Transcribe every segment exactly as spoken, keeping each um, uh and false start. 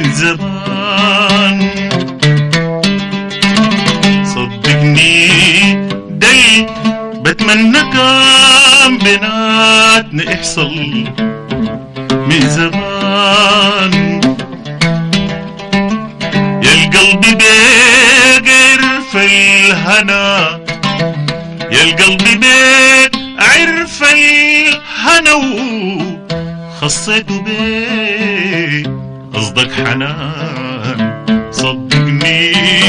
من زمان. صدقني دي بتمنى كان بيناتنا يحصل من زمان. يا القلب بيقر في الهنا، يا القلب بيك عرف الهنا خصيته بيك قصدك حنان. صدقني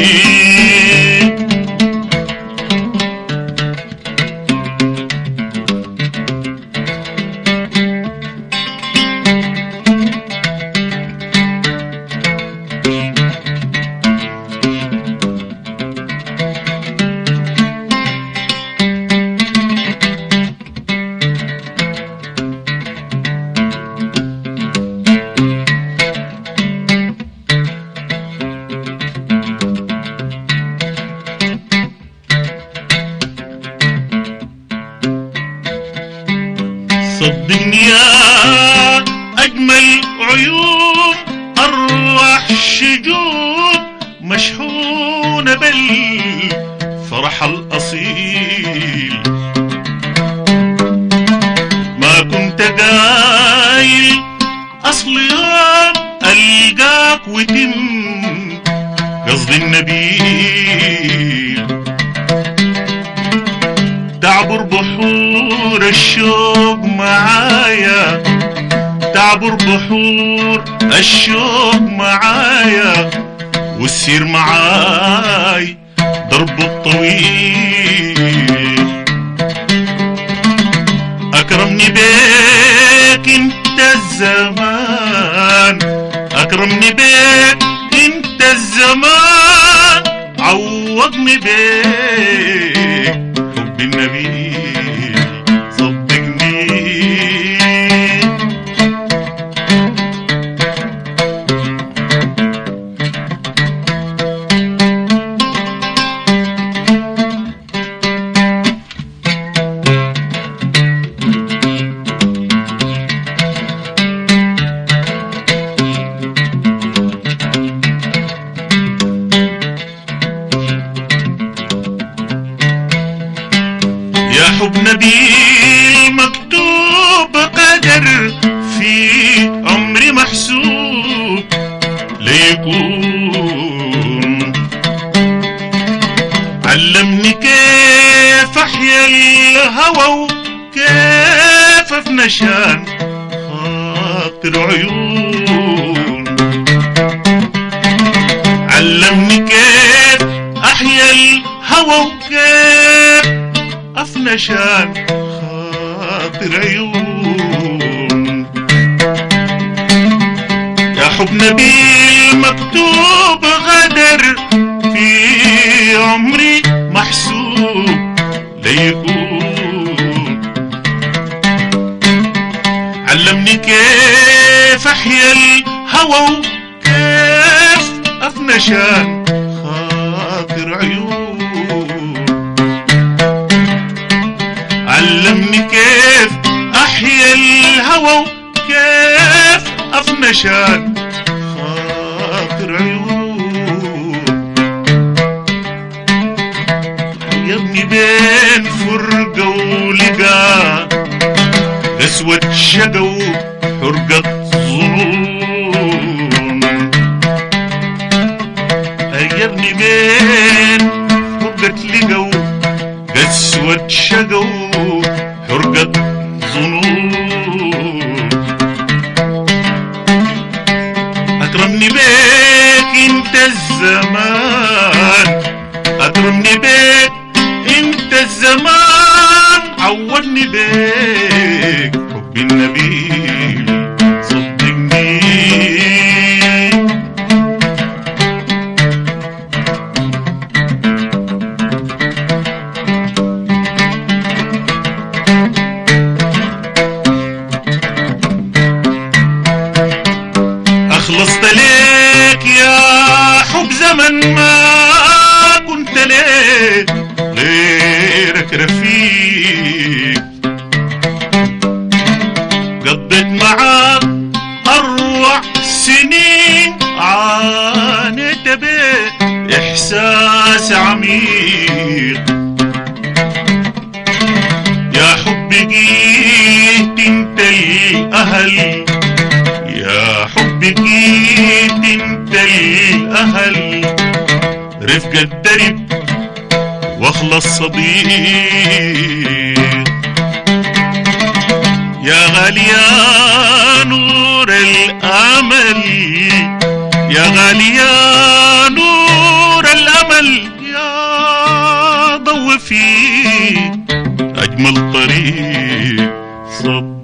صدقني يا أجمل عيون أروح شجون مشحونة بالفرح الأصيل. ما كنت قايل أصل يوم ألقاك وتم قصد النبيل. تعبر بحور الشوق معايا، تعبر بحور الشوق معايا والسير معاي درب الطويل. أكرمني بيك انت الزمان، أكرمني بيك انت الزمان، عوضني بيك حب النبي. صدقني يا حب نبي مكتوب قدر في عمري محسوب ليكون. علمني كيف احيا الهوى وكيف افنشان خاطر عيون. علمني كيف احيا الهوى وكيف أفنشان خاطر عيون. يا حب نبي مكتوب غدر في عمري محسوب ليكون. علمني كيف أحيا الهوى وكيف أفنشان خاطر عيون. علمني كيف أحيا الهوى وكيف أفنشان خاطر عيون. يبني بين فرقة ولقاء قسوة شقا وحرقة ظنون. يبني بين فرقة لقا قسوة شقا حرقة ظنون. أكرمني بيك انت الزمان، أكرمني بيك انت الزمان، عودني بيك حب النبي. صدقني خلصت ليك يا حب زمن ما كنت ليك غيرك رفيق. قضيت معاك أروع سنين الأهل يا حبي جيت انت الأهل رفق الدرب واخلص صديق يا غالي يا نور الأمل يا غالي يا نور الأمل يا ضو في أجمل طريق صب